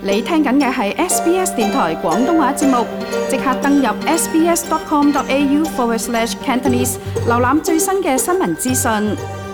你聽緊嘅係 SBS 電台廣東話節目，即刻登入 sbs.com.au/Cantonese 瀏覽最新嘅新聞資訊。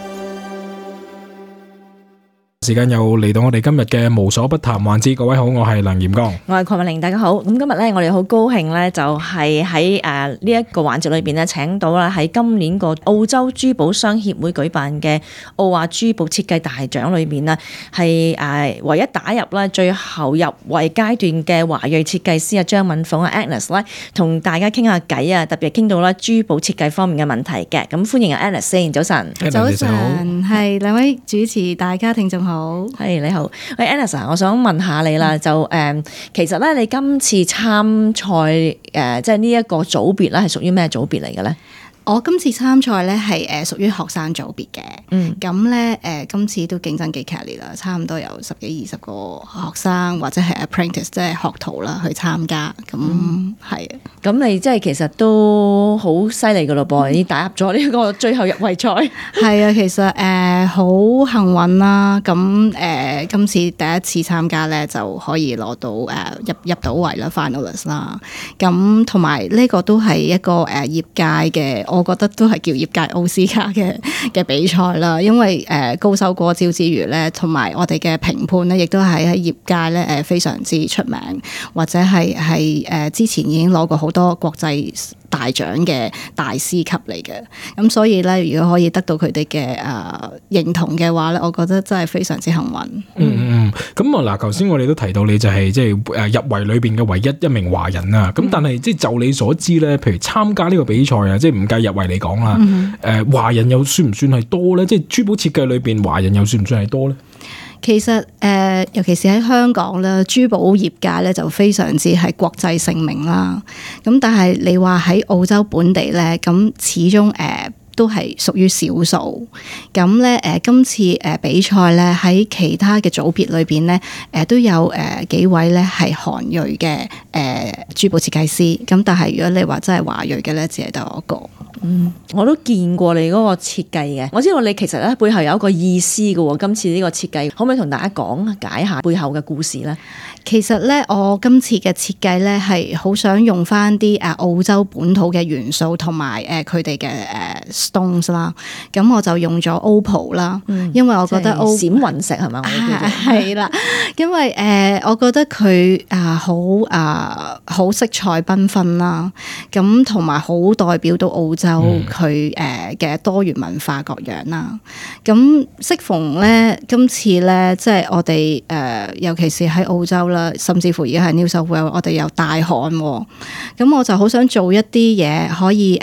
時間又嚟到我哋今日嘅無所不談環節，各位好，我係梁炎剛， 我係鄺美玲，大家好。咁今日咧，我哋好高興咧，就係喺呢一個環節裏邊咧，請到啦喺今年個澳洲珠寶商協會舉辦嘅奧亞珠寶設計大獎裏邊呢，係唯一打入啦最後入圍階段嘅華裔設計師張敏鳳Agnes 咧，同大家傾下偈啊，特別傾到啦珠寶設計方面嘅問題嘅。咁歡迎Agnes先，早晨。 早晨，係兩位主持，大家聽眾好。 係你好，喂 Agnes， 我想問下你啦，就其實咧，你今次參賽即係呢一個組別咧，係屬於咩組別嚟嘅咧？ 我今次參賽咧係屬於學生組別嘅，咁咧今次都競爭幾劇烈啦，差唔多有10幾20個學生或者係 apprentice 即係學徒啦去參加，咁係啊。咁你即係其實都好犀利噶咯噃，已經打入咗呢個最後入圍賽。係啊，其實好幸運啦，咁今次第一次參加咧就可以攞到入到圍啦 finalist 啦，咁同埋呢個都係一個業界嘅。我覺得都係叫業界奧斯卡嘅比賽啦，因為高手過招之餘咧，同埋我哋嘅評判咧，亦都係喺業界咧非常之出名，或者係之前已經攞過好多國際大獎嘅大師級嚟嘅，咁所以咧，如果可以得到佢哋嘅認同嘅話咧，我覺得真係非常之幸運。 咁啊嗱，頭先我哋都提到你就係即係入圍裏邊嘅唯一一名華人啊，咁但係即係就你所知咧，譬如參加呢個比賽啊，即係唔計入圍嚟講啦，華人又算唔算係多咧？即係珠寶設計裏邊華人又算唔算係多咧？ 其實尤其是喺香港咧，珠寶業界咧就非常之係國際盛名啦。咁但係你話喺澳洲本地咧，咁始終都係屬於少數。咁咧今次比賽咧喺其他嘅組別裏邊咧，都有幾位咧係韓裔嘅珠寶設計師。咁但係如果你話真係華裔嘅咧，只係得我一個。 我都見過你嗰個設計嘅，我知道你其實咧背後有一個意思嘅喎。今次呢個設計，可唔可以同大家講解下背後嘅故事咧？ 其實咧，我今次嘅設計咧係好想用翻啲澳洲本土嘅元素同埋佢哋嘅stones 啦。咁我就用咗 opal 啦，因為我覺得閃雲石係咪？ 係啦，因為我覺得佢好色彩繽紛啦，咁同埋好代表到澳洲佢嘅多元文化各樣啦。咁適逢咧，今次咧即係我哋尤其是喺澳洲啦，甚至乎而家係 New South Wales，我哋有大旱，咁我就好想做一啲嘢可以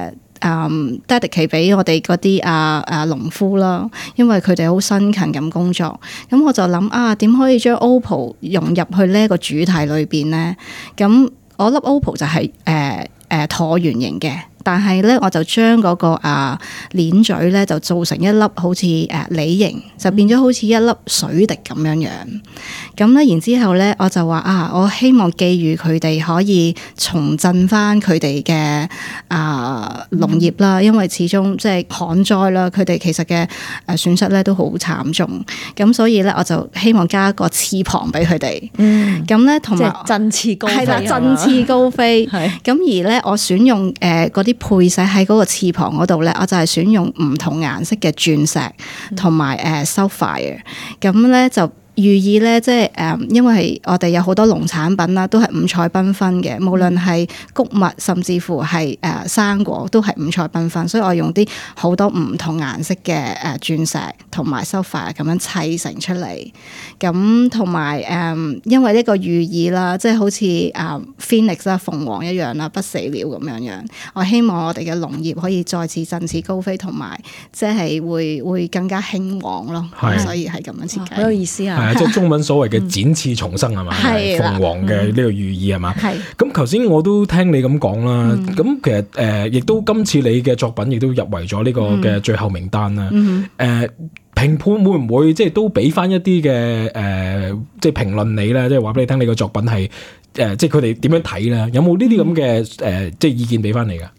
dedicate 俾我哋嗰啲農夫啦，因為佢哋好辛勤咁工作。咁我就諗點可以將 opal 融入去呢一個主題裏邊咧？咁我粒 opal 就係橢圓形嘅。但係咧，我就將嗰個鏈嘴咧就做成一粒好似梨形，就變咗好似一粒水滴咁樣樣。咁咧，然之後咧，我就話我希望寄予佢哋可以重振翻佢哋嘅農業啦，因為始終即係旱災啦，佢哋其實嘅損失咧都好慘重。咁所以咧，我就希望加一個翅膀俾佢哋。咁咧，同埋振翅高飛係啦， 振翅高飛。咁而咧，我選用嗰啲配飾喺嗰個翅膀嗰度咧，我就係選用唔同顏色嘅鑽石同埋sapphire，咁咧就寓意咧，即係因為我哋有好多農產品啦，都係五彩繽紛嘅，無論係穀物，甚至乎係生果，都係五彩繽紛。所以我用啲好多唔同顏色嘅鑽石同埋 sapphire 咁樣砌成出嚟。咁同埋因為呢個寓意啦，即係好似Phoenix 啦，鳳凰一樣啦，不死鳥咁樣。我希望我哋嘅農業可以再次振翅高飛，同埋即係會更加興旺咯。所以係咁樣設計， 好有意思啊！ 即係中文所謂嘅展翅重生係嘛？鳳凰嘅呢個寓意係嘛？咁頭先我都聽你咁講啦。咁其實亦都今次你嘅作品亦都入圍咗呢個嘅最後名單啦。評判會唔會即係都俾翻一啲嘅即係評論你咧？即係話俾你聽，你個作品係即係佢哋點樣睇咧？有冇呢啲咁嘅即係意見俾翻你噶？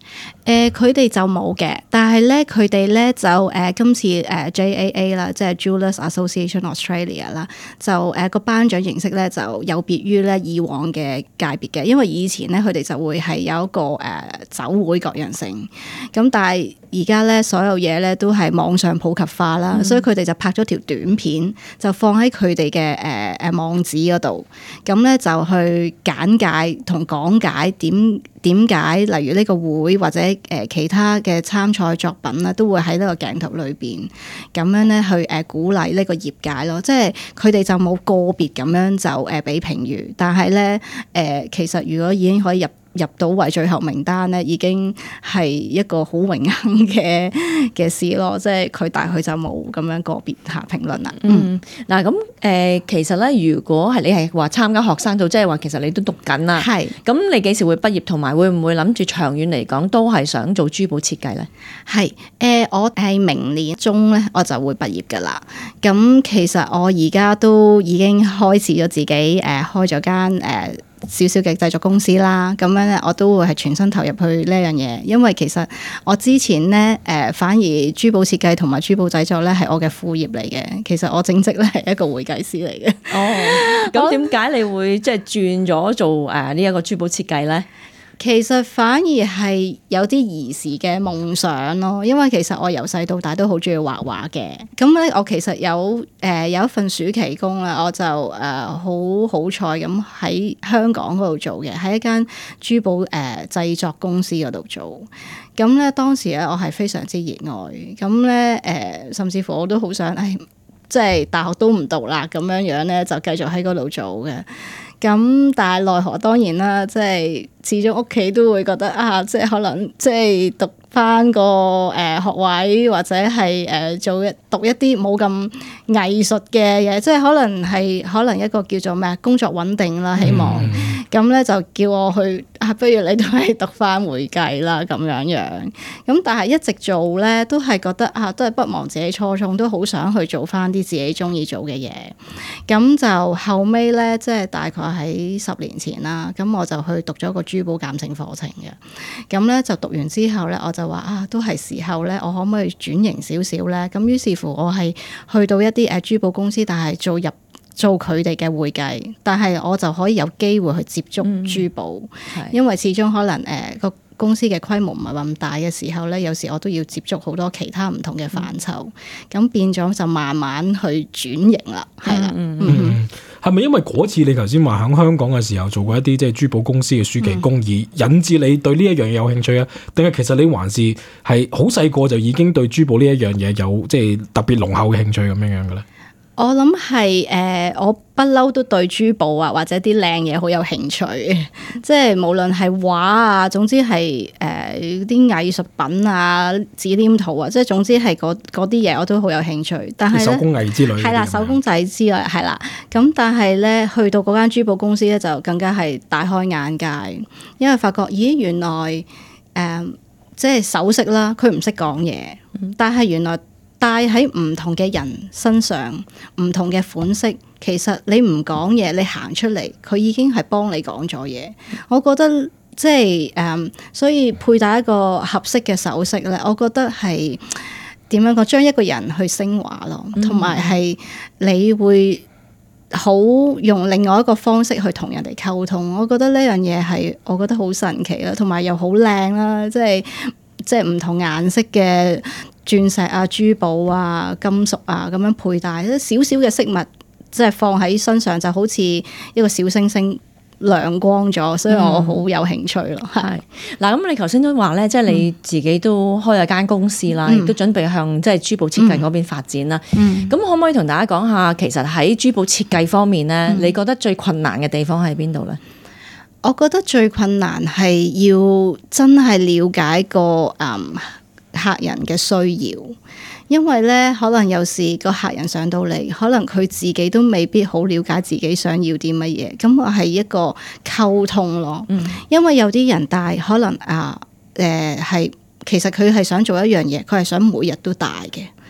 佢哋就冇嘅，但係咧佢哋咧就今次JAA 啦，即係 Jewellers Association Australia 啦，就個頒獎形式咧就有別於咧以往嘅界別嘅，因為以前咧佢哋就會係有一個酒會各樣性，咁但係而家咧所有嘢咧都係網上普及化啦，所以佢哋就拍咗條短片，就放喺佢哋嘅網址嗰度，咁咧就去簡介同講解點解例如呢個會或者其他嘅參賽作品咧，都會喺呢個鏡頭裏邊咁樣咧去鼓勵呢個業界咯，即係佢哋就冇個別咁樣就俾評語，但係咧其實如果已經可以入到為最後名單咧，已經係一個好榮幸嘅事咯。即係但係佢就冇咁樣個別下評論啦。 嗱咁其實咧，如果係你係話參加學生組，即係話其實你都讀緊啦。係。咁你幾時會畢業？同埋會唔會諗住長遠嚟講都係想做珠寶設計咧？係。我係明年中咧，我就會畢業㗎啦。咁其實我而家都已經開始咗自己開咗間少少嘅製作公司啦，咁樣咧我都會係全身投入去呢樣嘢，因為其實我之前咧反而珠寶設計同埋珠寶製作咧係我嘅副業嚟嘅，其實我正職咧係一個會計師嚟嘅。哦，咁點解你會即係轉咗做呢一個珠寶設計咧？其實反而係有啲兒時嘅夢想咯，因為其實我由細到大都好中意畫畫嘅。咁咧，我其實有一份暑期工啦，我就好好彩咁喺香港嗰度做嘅，喺一間珠寶製作公司嗰度做。咁咧當時咧，我係非常之熱愛。咁咧甚至乎我都好想，即係大學都唔讀啦，咁樣咧就繼續喺嗰度做嘅。咁但係奈何當然啦，即係始終屋企都會覺得即係可能即係讀翻個學位或者係讀一啲冇咁藝術嘅嘢，即係可能一個叫做咩工作穩定啦，希望咁咧就叫我去不如你都係讀翻會計啦咁樣。咁但係一直做咧都係覺得都係不忘自己初衷，都好想去做翻啲自己中意做嘅嘢。咁就後尾咧即係大概喺10年前啦，咁我就去讀咗個珠寶鑑證課程嘅。咁咧就讀完之後咧，我就話都係時候咧，我可唔可以轉型少少咧？咁於是乎我係去到一啲珠寶公司，但係做佢哋嘅會計，但係我就可以有機會去接觸珠寶，因為始終可能個公司嘅規模唔係咁大嘅時候咧，有時我都要接觸好多其他唔同嘅範疇，咁變咗就慢慢去轉型啦，係啦。 係咪因為嗰次你頭先話喺香港嘅時候做過一啲即係珠寶公司嘅暑期工，而引致你對呢一樣嘢有興趣啊？定係其實你還是係好細個就已經對珠寶呢一樣嘢有即係特別濃厚嘅興趣咁樣嘅咧？ 我諗係我不嬲都對珠寶啊或者啲靚嘢好有興趣，即係無論係畫啊，總之係啲藝術品啊、紙黏土啊，即係總之係嗰啲嘢我都好有興趣。但係手工藝之類係啦，手工仔之類係啦。咁但係咧去到嗰間珠寶公司咧就更加係大開眼界，因為發覺咦原來即係首飾啦，佢唔識講嘢，但係原來戴喺唔同嘅人身上，唔同嘅款式，其實你唔講嘢，你行出嚟，佢已經係幫你講咗嘢。我覺得即係所以佩戴一個合適嘅首飾咧，我覺得係點樣講，將一個人去升華咯，同埋係你會好用另外一個方式去同人哋溝通。我覺得呢樣嘢係我覺得好神奇啦，同埋又好靚啦，即係唔同顏色嘅鑽石啊、珠寶啊、金屬啊咁樣佩戴，少少嘅飾物即係放喺身上就好似一個小星星亮光咗，所以我好有興趣咯。係嗱，咁你頭先都話咧，即係你自己都開咗間公司啦，亦都準備向即係珠寶設計嗰邊發展啦。咁可唔可以同大家講下，其實喺珠寶設計方面咧，你覺得最困難嘅地方喺邊度咧？我覺得最困難係要真係了解個客人嘅需要，因為咧可能有時個客人上到嚟，可能佢自己都未必好了解自己想要啲乜嘢，咁我係一個溝通咯。因為有啲人戴可能係其實佢係想做一樣嘢，佢係想每日都戴嘅。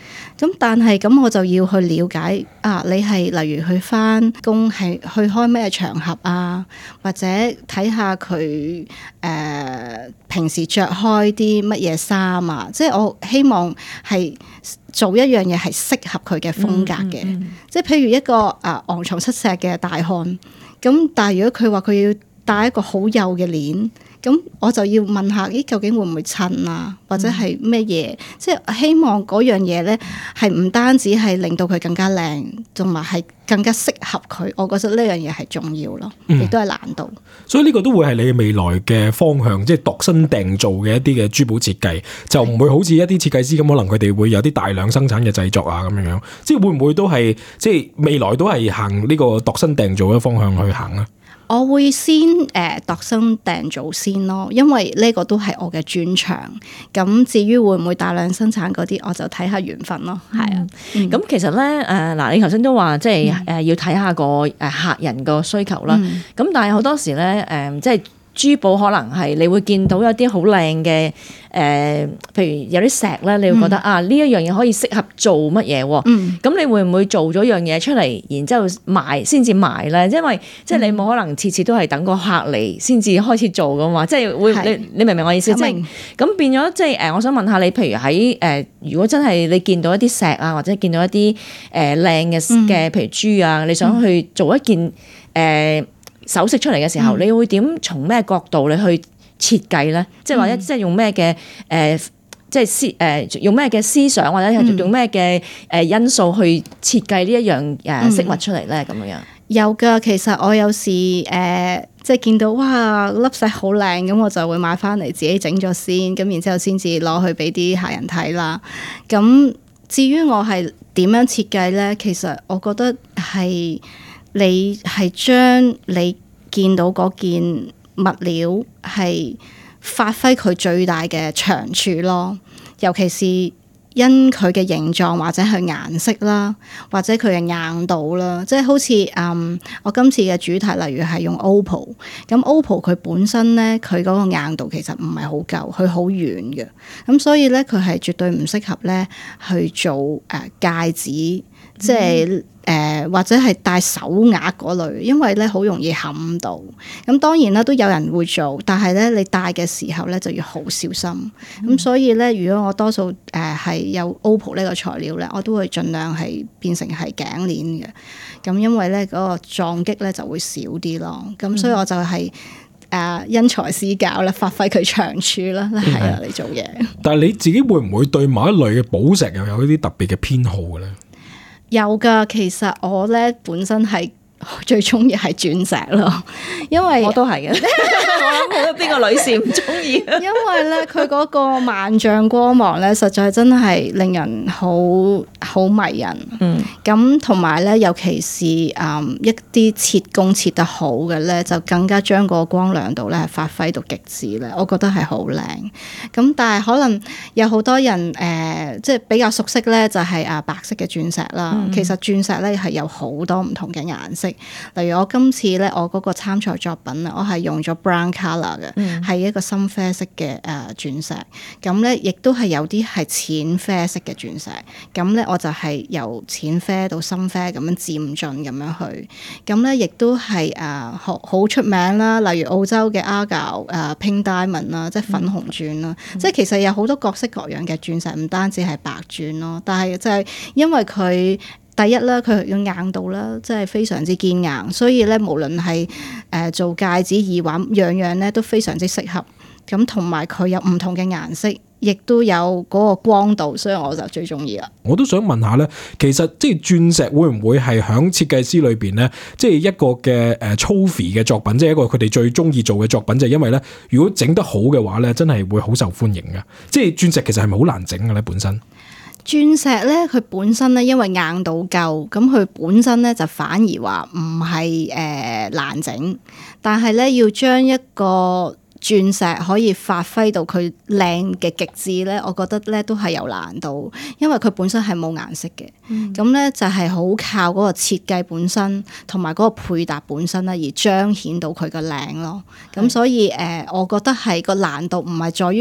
咁但係咁我就要去了解你係例如去返工係去開咩場合啊，或者睇下佢平時着開啲乜嘢衫啊，即係我希望係做一樣嘢係適合佢嘅風格嘅，即係譬如一個昂藏七尺嘅大漢，咁但係如果佢話佢要戴一個好幼嘅鏈，咁我就要問下，究竟會唔會襯啊？或者係咩嘢？即係希望嗰樣嘢咧，係唔單止係令到佢更加靚，同埋係更加適合佢。我覺得呢樣嘢係重要咯，亦都係難度。 所以呢個都會係你未來嘅方向，即係度身訂造嘅一啲嘅珠寶設計，就唔會好似一啲設計師咁，可能佢哋會有啲大量生產嘅製作啊咁樣樣。即係會唔會都係即係未來都係行呢個度身訂造嘅方向去行咧？ 我會先度身訂造先咯，因為呢個都係我嘅專長。咁至於會唔會大量生產嗰啲，我就睇下緣分咯。係啊， 咁其實咧嗱，你頭先都話即係要睇下個客人個需求啦。咁但係好多時咧即係珠寶可能係你會見到有啲好靚嘅譬如有啲石咧，你會覺得呢一樣嘢可以適合做乜嘢喎？咁你會唔會做咗樣嘢出嚟，然之後賣先至賣咧？因為即係你冇可能次次都係等個客嚟先至開始做噶嘛，即係會你明唔明我意思？即係咁變咗，即係我想問下你，譬如喺如果真係你見到一啲石啊，或者見到一啲靚嘅譬如珠啊，你想去做一件首飾出嚟嘅時候，你會點從咩角度你去設計咧？即係或者即係用咩嘅即係用咩嘅思想，或者係用咩嘅因素去設計呢一樣飾物出嚟咧？咁樣有㗎，其實我有時即係見到哇粒石好靚，咁我就會買翻嚟自己整咗先，咁然之後先至攞去俾啲客人睇啦。咁至於我係點樣設計咧？其實我覺得係你係將你見到嗰件物料係發揮佢最大嘅長處咯，尤其是因佢嘅形狀或者係顏色啦，或者佢嘅硬度啦，即係好似我今次嘅主題，例如係用 Opal， 咁 Opal 佢本身咧佢嗰個硬度其實唔係好夠，佢好軟嘅，咁所以咧佢係絕對唔適合咧去做戒指，即係或者係戴手鐲嗰類，因為咧好容易冚到。咁當然啦，都有人會做，但係咧你戴嘅時候咧就要好小心。咁所以咧，如果我多數係有 Opal 呢個材料咧，我都會盡量係變成係頸鏈嘅。咁因為咧嗰個撞擊咧就會少啲咯。咁所以我就係因材施教啦，發揮佢長處啦，係啊嚟做嘢。 但係你自己會唔會對某一類嘅寶石又有一啲特別嘅偏好嘅咧？ 有㗎，其實我咧本身係最中意係鑽石咯，因為我都係嘅。我諗冇邊個女士唔中意。 因為咧佢嗰個萬丈光芒咧，實在真係令人好迷人。咁同埋咧，尤其是一啲切工切得好嘅咧，就更加將個光亮度咧係發揮到極致咧。我覺得係好靚。咁但係可能有好多人即係比較熟悉咧，就係白色嘅鑽石啦。其實鑽石咧係有好多唔同嘅顏色。例如我今次咧，我嗰個參賽作品啊，我係用咗 brown colour 嘅，係一個深啡色嘅鑽石。咁咧，亦都係有啲係淺啡色嘅鑽石。咁咧，我就係由淺啡到深啡咁樣漸進咁樣去。咁咧，亦都係好出名啦。例如澳洲嘅 Argyle Pink Diamond 啦，即係粉紅鑽啦。即係其實有好多各式各樣嘅鑽石，唔單止係白鑽咯。但係就係因為佢第一啦，佢嘅硬度啦，即係非常之堅硬，所以咧無論係做戒指、耳環，樣樣咧都非常之適合。咁同埋佢有唔同嘅顏色，亦都有嗰個光度，所以我就最中意啦。 我都想問下咧，其實即係鑽石會唔會係響設計師裏邊咧，即係一個嘅trophy嘅作品，即係一個佢哋最中意做嘅作品，就係因為咧，如果整得好嘅話咧，真係會好受歡迎嘅。即係鑽石其實係咪好難整嘅咧？本身？ 鑽石咧，佢本身咧，因為硬度夠，咁佢本身咧就反而話唔係難整，但係咧要將一個鑽石可以發揮到佢靚嘅極致咧，我覺得咧都係有難度，因為佢本身係冇顏色嘅，咁咧就係好靠嗰個設計本身同埋嗰個配搭本身咧而彰顯到佢嘅靚咯。咁所以我覺得係個難度唔係在於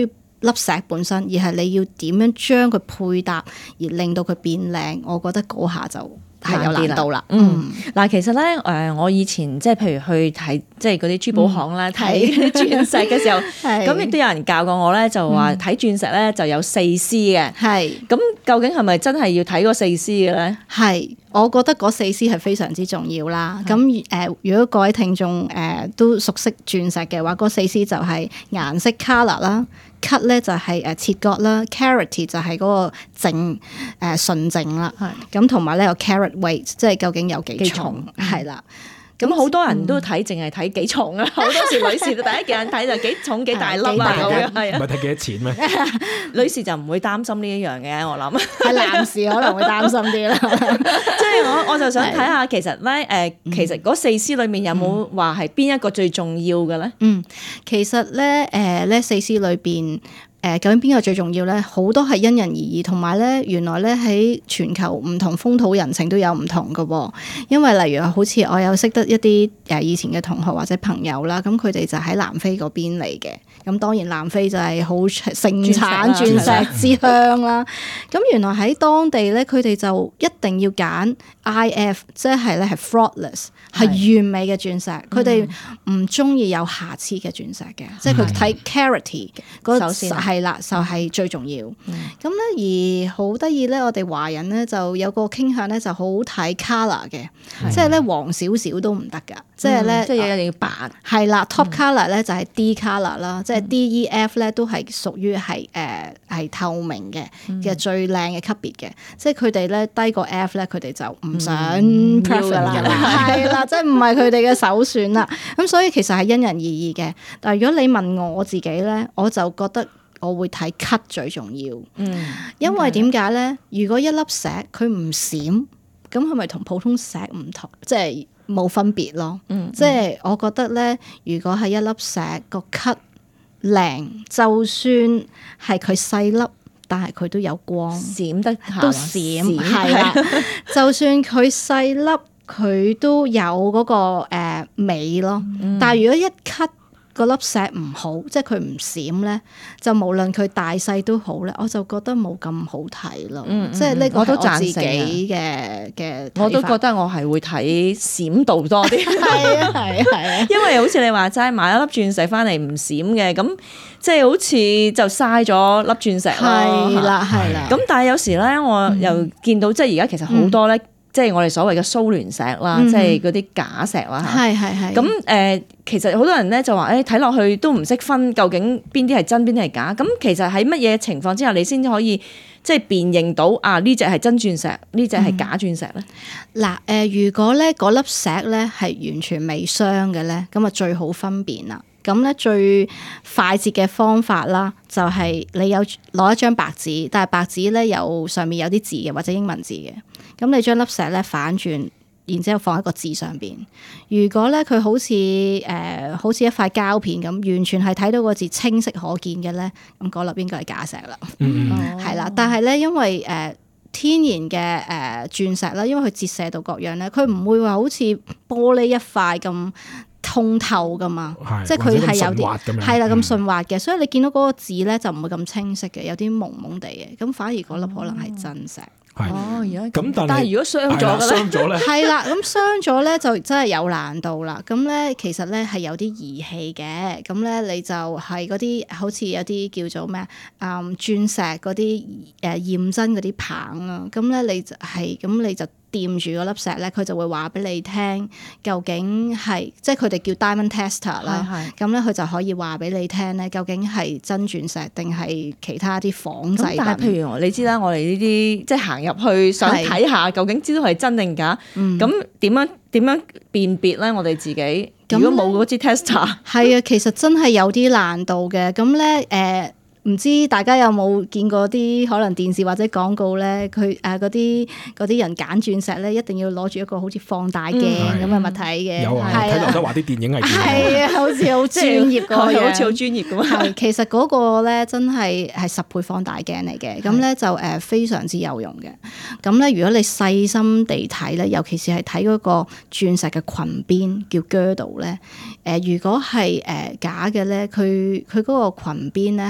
粒石本身，而係你要點樣將佢配搭而令到佢變靚，我覺得嗰下就係有難度啦。 嗱，其實咧我以前即係譬如去睇即係嗰啲珠寶行咧睇鑽石嘅時候，咁亦都有人教過我咧，就話睇鑽石咧就有4C 嘅。係咁，究竟係咪真係要睇嗰4C 嘅咧？係。 我覺得嗰4C 係非常之重要啦。咁如果各位聽眾都熟悉鑽石嘅話，嗰4C 就係顏色 colour 啦，cut 咧就係切割啦，clarity 就係嗰個純淨啦。咁同埋咧有 carat weight， 即係究竟有幾重係啦。 咁好多人都睇，淨係睇幾重啊！好多時女士第一眼睇就幾重幾大粒啊，咁樣係啊， 唔係睇幾多錢咩？ 女士就唔會擔心呢一樣嘅，我諗係男士可能會擔心啲啦。 即係我就想睇下，其實咧其實嗰4C 裏面有冇話係邊一個最重要嘅咧？ 其實咧呢4C 裏邊。究竟邊個最重要咧？好多係因人而異，同埋咧原來咧喺全球唔同風土人情都有唔同嘅喎。因為例如好似我有識得一啲以前嘅同學或者朋友啦，咁佢哋就喺南非嗰邊嚟嘅。咁當然南非就係好盛產鑽石之鄉啦。咁原來喺當地咧，佢哋就一定要揀 IF， 即係咧係 faultless， 係完美嘅鑽石。佢哋唔中意有瑕疵嘅鑽石嘅，即係佢睇 clarity 首先係啦，就係最重要。咁咧而好得意咧，我哋華人咧就有個傾向咧，就好睇 colour 嘅，即係咧黃少少都唔得㗎。即係咧， 即係一定要白。 係啦 ，top colour 咧就係 D colour 啦，即係 DEF 咧都係屬於係透明嘅最靚嘅級別嘅。即係佢哋咧低過 F 咧，佢哋就唔想 prefer 啦，係啦，即係唔係佢哋嘅首選啦。咁所以其實係因人而異嘅。但係如果你問我自己咧，我就覺得我會睇 cut 最重要。因為點解咧？如果一粒石佢唔閃，咁係咪同普通石唔同？即係冇分別咯。即係我覺得咧，如果係一粒石個 cut 靚，就算係佢細粒，但係佢都有光， 閃得都閃，係啦。就算佢細粒，佢都有嗰個美咯。但係如果一 cut 個粒石唔好，即係佢唔閃咧，就無論佢大細都好咧，我就覺得冇咁好睇咯。即係呢個我自己嘅， 我都覺得我係會睇閃度多啲。 係啊， 因為好似你話齋買一粒鑽石翻嚟唔閃嘅，咁即係好似就嘥咗粒鑽石咯。 係啦。 咁但係有時咧，我又見到即係而家其實好多咧。即係我哋所謂嘅蘇聯石啦，即係嗰啲假石啦嚇。係。咁其實好多人咧就話睇落去都唔識分究竟邊啲係真邊啲係假。咁其實喺乜嘢情況之下你先可以即係辨認到呢隻係真鑽石，呢隻係假鑽石咧？ 嗱如果咧嗰粒石咧係完全未傷嘅咧，咁啊最好分辨啦。咁咧最快捷嘅方法啦，就係你有攞一張白紙，但係白紙咧有上面有啲字嘅或者英文字嘅，咁你將粒石咧反轉，然之後放喺個字上邊。如果咧佢好似一塊膠片咁，完全係睇到個字清晰可見嘅咧，咁嗰粒應該係假石啦。係啦，但係咧因為天然嘅鑽石啦，因為佢折射到各樣咧，佢唔會話好似玻璃一塊咁通透噶嘛，即係佢係有啲係啦咁順滑嘅，所以你見到嗰個字咧就唔會咁清晰嘅，有啲蒙蒙地嘅，咁反而嗰粒可能係真石。 而家咁，但係如果傷咗咧， 係啦，咁傷咗咧就真係有難度啦。咁咧其實咧係有啲儀器嘅，咁咧你就係嗰啲好似有啲叫做咩鑽石嗰啲驗真嗰啲棒啦。咁咧你就係咁你就掂住嗰粒石咧，佢就會話俾你聽究竟係即係佢哋叫 diamond tester 啦。咁咧佢就可以話俾你聽咧，究竟係真鑽石定係其他啲仿製品。 但係譬如你知啦，我哋呢啲即係行入去想睇下究竟知道係真定假，咁點樣辨別咧？我哋自己如果冇嗰支 tester， 係啊，其實真係有啲難度嘅。咁咧唔知大家有冇見過啲可能電視或者廣告咧？佢嗰啲人揀鑽石咧，一定要攞住一個好似放大鏡咁嘅物體嘅。 有啊，睇劉德華啲電影係係啊，好似好專業個樣， 好似好專業咁啊！ 係其實嗰個咧真係10倍放大鏡嚟嘅，咁咧就非常之有用嘅。咁咧如果你細心地睇咧，尤其是係睇嗰個鑽石嘅裙邊叫 girdle 咧，如果係假嘅咧，佢嗰個裙邊咧係會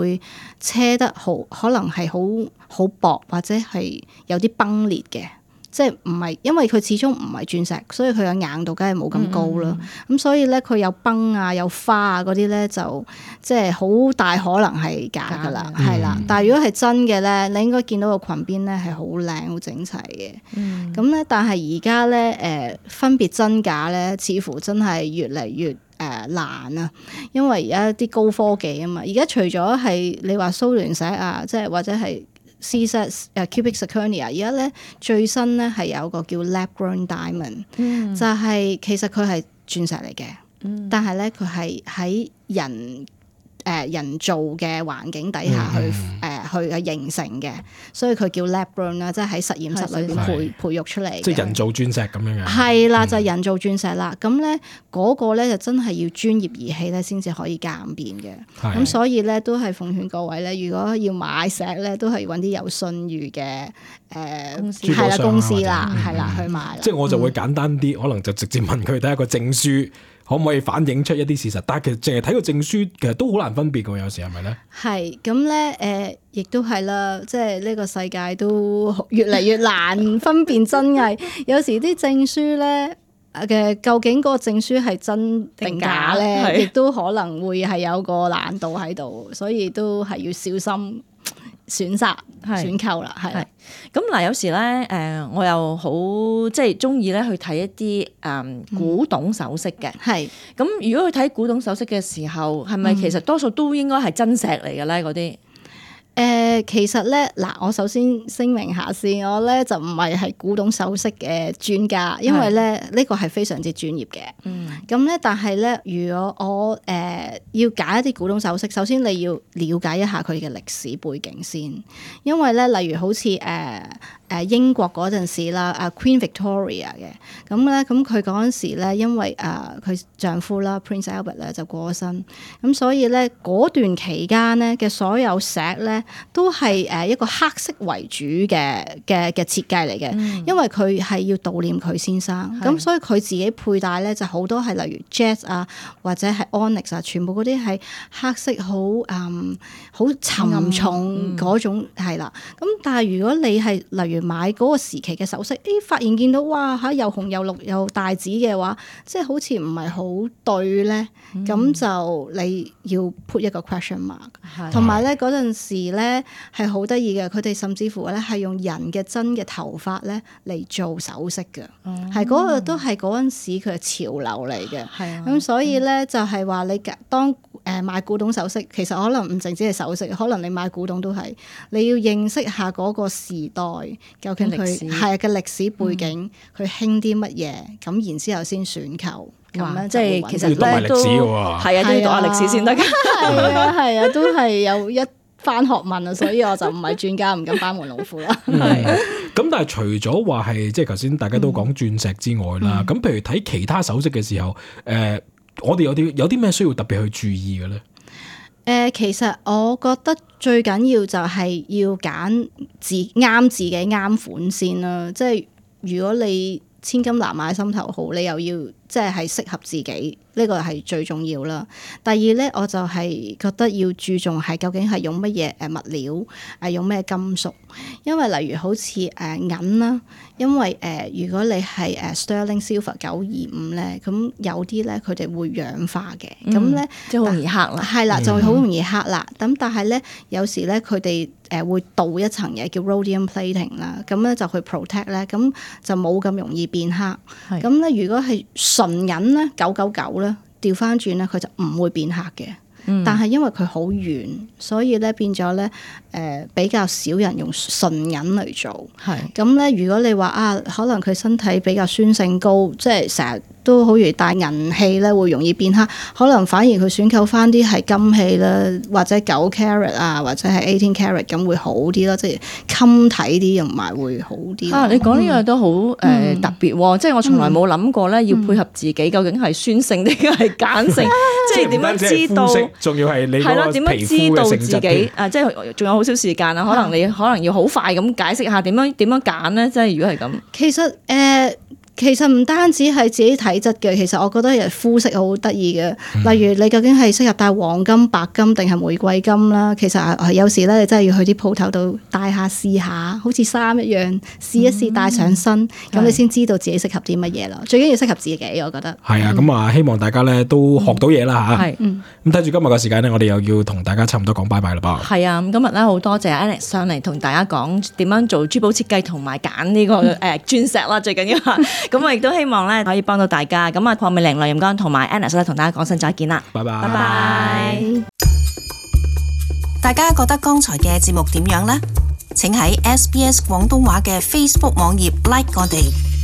會車得好，可能係好薄或者係有啲崩裂嘅。即係唔係，因為佢始終唔係鑽石，所以佢嘅硬度梗係冇咁高啦。咁所以咧，佢有崩啊、有花啊嗰啲咧，就即係好大可能係假噶啦，係啦。但係如果係真嘅咧，你應該見到個裙邊咧係好靚、好整齊嘅。咁咧，但係而家咧分別真假咧，似乎真係越嚟越難啊，因為而家啲高科技啊嘛。而家除咗係你話蘇聯石啊，即係或者係C-set cubic zirconia， 而家咧最新咧係有個叫 lab grown diamond，就係其實佢係鑽石嚟嘅，但係咧佢係喺人造嘅環境底下去形成嘅，所以佢叫 lab grown 啦，即係喺實驗室裏邊培育出嚟， 即係人造鑽石咁樣嘅。 係啦，就係人造鑽石啦。咁咧嗰個咧就真係要專業儀器咧先至可以鑑辨嘅。咁所以咧都係奉勸各位咧，如果要買石咧，都係揾啲有信譽嘅係啦公司啦，係啦去買啦。 即係我就會簡單啲，可能就直接問佢睇下個證書。可唔可以反映出一啲事實？但係其實淨係睇個證書，其實都好難分別㗎。有時係咪咧？ 係咁咧，亦都係啦。即係呢個世界都越嚟越難分辨真偽。有時啲證書咧嘅究竟嗰個證書係真定假咧，亦都可能會係有個難度喺度，所以都係要小心選購啦，係。 咁嗱，有時咧，我又好即係中意咧去睇一啲古董首飾嘅。係。咁如果去睇古董首飾嘅時候，係咪其實多數都應該係真石嚟嘅咧？嗰啲？ 其實咧，嗱，我首先聲明下先，我咧就唔係古董首飾嘅專家，因為咧呢個係非常之專業嘅。咁咧，但係咧，如果我要揀一啲古董首飾，首先你要了解一下佢嘅歷史背景先，因為咧，例如好似英國嗰陣時啦，Queen Victoria 嘅，咁咧，咁佢嗰陣時咧，因為佢丈夫啦 Prince Albert 咧就過咗身，咁所以咧嗰段期間咧嘅所有石咧都係一個黑色為主嘅設計嚟嘅，因為佢係要悼念佢先生，咁所以佢自己佩戴咧就好多係例如 Jet 啊或者係 Onyx 啊，全部嗰啲係黑色好沉重嗰種係啦。咁但係如果你係例如買嗰個時期嘅首飾，發現見到哇嚇又紅又綠又大紫嘅話，即係好似唔係好對咧，咁就你要 put 一個 question mark。同埋咧嗰陣時咧係好得意嘅，佢哋甚至乎咧係用人嘅真嘅頭髮咧嚟做首飾嘅，係嗰個都係嗰陣時佢嘅潮流嚟嘅。咁所以咧就係話你當買古董首飾，其實可能唔淨止係首飾，可能你買古董都係你要認識下嗰個時代究竟佢係嘅歷史背景，佢興啲乜嘢，咁然之後先選購。咁樣即係其實咧都係啊，都要讀下歷史先得㗎。係啊，都係有一番學問啊，所以我就唔係專家，唔敢班門弄斧啦。 咁但係除咗話係即係頭先大家都講鑽石之外啦，咁譬如睇其他首飾嘅時候，我哋有啲咩需要特別去注意嘅咧？ 其實我覺得最緊要就係要揀啱自己啱款先啦。即係如果你千金難買心頭好，你又要即係適合自己，呢個係最重要啦。第二咧，我就係覺得要注重係究竟係用乜嘢物料，用咩金屬。因為例如好似銀啦，因為如果你係Sterling Silver 925咧，咁有啲咧佢哋會氧化嘅，咁咧即係好容易黑啦。 係啦，就會好容易黑啦。咁但係咧，有時咧佢哋會鍍一層嘢叫 rhodium plating 啦，咁咧就去 protect 咧，咁就冇咁容易變黑。咁咧如果係純銀咧999咧，調翻轉咧佢就唔會變黑嘅。但係因為佢好軟，所以咧變咗咧比較少人用純銀嚟做。咁咧，如果你話可能佢身體比較酸性高，即係成日都好容易帶銀器咧，會容易變黑。可能反而佢選購翻啲係金器啦，或者9 carat 啊，或者係18 carat 咁會好啲咯，即係襟睇啲，同埋會好啲。 你講呢個都好特別喎，即係我從來冇諗過咧，要配合自己究竟係酸性定係鹼性，即係點樣知道？ 仲要係你嗰個皮膚嘅性質嘅。 即係仲有好少時間啊，可能要好快咁解釋下點樣揀咧？即係如果係咁， 其實其實唔單止係自己體質嘅，其實我覺得人膚色好得意嘅。例如你究竟係適合戴黃金、白金定係玫瑰金啦？其實有時咧，你真係要去啲鋪頭度戴下試下，好似衫一樣試一試戴上身，咁你先知道自己適合啲乜嘢咯。最緊要適合自己，我覺得。係啊，咁啊，希望大家咧都學到嘢啦嚇。係。咁睇住今日嘅時間咧，我哋又要同大家差唔多講拜拜啦噃。 係啊，咁今日咧好多謝 Alex 上嚟同大家講點樣做珠寶設計同埋揀呢個鑽石啦，最緊要嚇。咁我亦都希望咧可以幫到大家。咁啊，鄺美玲、梁任剛同埋 Alex 咧，同大家講聲再見啦。 拜拜。 拜拜。 大家覺得剛才嘅節目點樣呢？請喺SBS 廣東話嘅 Facebook 網頁 like 我哋。